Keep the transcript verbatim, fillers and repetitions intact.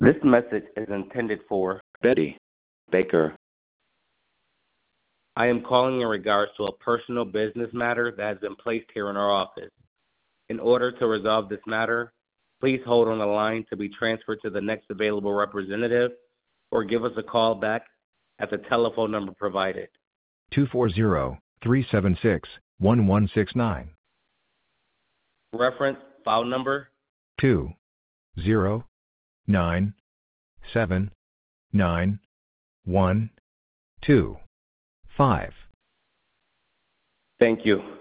This message is intended for Betty Baker. I am calling in regards to a personal business matter that has been placed here in our office. In order to resolve this matter, please hold on the line to be transferred to the next available representative or give us a call back at the telephone number provided. two four zero, three seven six, one one six nine. Reference file number two zero nine seven nine one two five. Thank you.